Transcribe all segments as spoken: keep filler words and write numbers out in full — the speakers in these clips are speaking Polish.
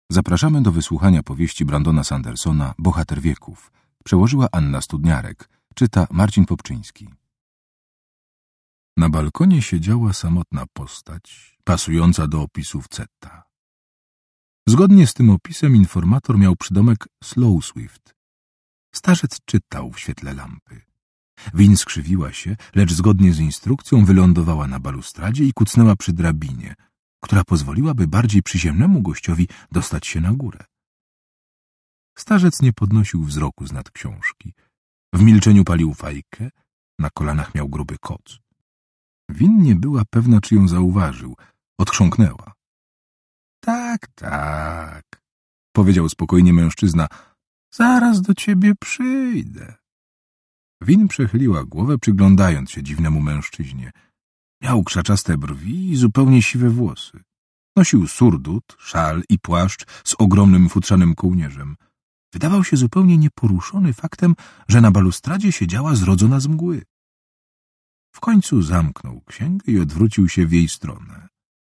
Zapraszamy do wysłuchania powieści Brandona Sandersona Bohater wieków. Przełożyła Anna Studniarek. Czyta Marcin Popczyński. Na balkonie siedziała samotna postać, pasująca do opisów Cetta. Zgodnie z tym opisem informator miał przydomek Slowswift. Starzec czytał w świetle lampy. Win skrzywiła się, lecz zgodnie z instrukcją wylądowała na balustradzie i kucnęła przy drabinie, która pozwoliłaby bardziej przyziemnemu gościowi dostać się na górę. Starzec nie podnosił wzroku z nad książki. W milczeniu palił fajkę, na kolanach miał gruby koc. Win nie była pewna, czy ją zauważył. Odchrząknęła. — Tak, tak — powiedział spokojnie mężczyzna. — Zaraz do ciebie przyjdę. Win przechyliła głowę, przyglądając się dziwnemu mężczyźnie. Miał krzaczaste brwi i zupełnie siwe włosy. Nosił surdut, szal i płaszcz z ogromnym futrzanym kołnierzem. Wydawał się zupełnie nieporuszony faktem, że na balustradzie siedziała zrodzona z mgły. W końcu zamknął księgę i odwrócił się w jej stronę.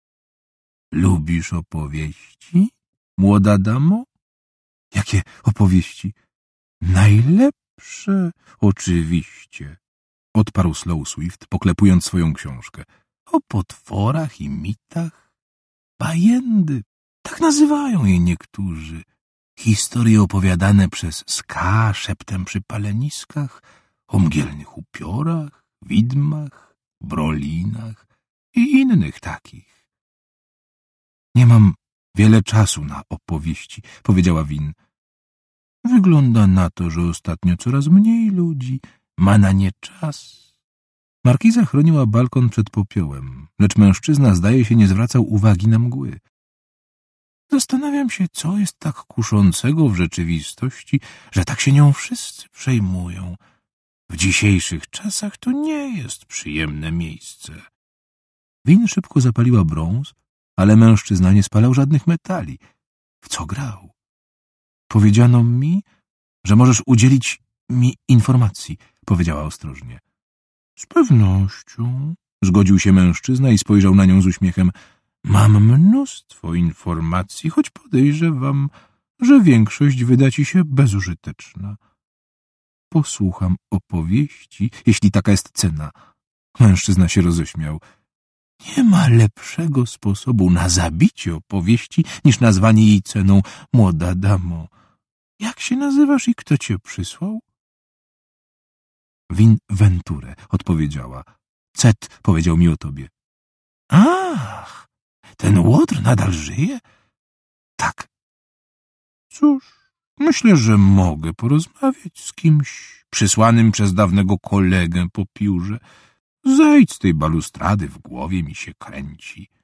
— Lubisz opowieści, młoda damo? — Jakie opowieści? — Najlepsze, oczywiście — odparł Slowswift, poklepując swoją książkę. — O potworach i mitach. Bajendy, tak nazywają je niektórzy. Historie opowiadane przez ska szeptem przy paleniskach, o mgielnych upiorach, widmach, brolinach i innych takich. — Nie mam wiele czasu na opowieści — powiedziała Win. — Wygląda na to, że ostatnio coraz mniej ludzi ma na nie czas. Markiza chroniła balkon przed popiołem, lecz mężczyzna zdaje się nie zwracał uwagi na mgły. Zastanawiam się, co jest tak kuszącego w rzeczywistości, że tak się nią wszyscy przejmują. W dzisiejszych czasach to nie jest przyjemne miejsce. Win szybko zapaliła brąz, ale mężczyzna nie spalał żadnych metali. W co grał? Powiedziano mi, że możesz udzielić mi informacji, powiedziała ostrożnie. Z pewnością, zgodził się mężczyzna i spojrzał na nią z uśmiechem. Mam mnóstwo informacji, choć podejrzewam, że większość wyda ci się bezużyteczna. Posłucham opowieści, jeśli taka jest cena. Mężczyzna się roześmiał. Nie ma lepszego sposobu na zabicie opowieści, niż nazwanie jej ceną, młoda damo. Jak się nazywasz i kto cię przysłał? Win Venture, odpowiedziała. Cet powiedział mi o tobie. Ach, ten łotr nadal żyje? Tak. Cóż, myślę, że mogę porozmawiać z kimś przysłanym przez dawnego kolegę po piórze. Zejdź z tej balustrady, w głowie mi się kręci.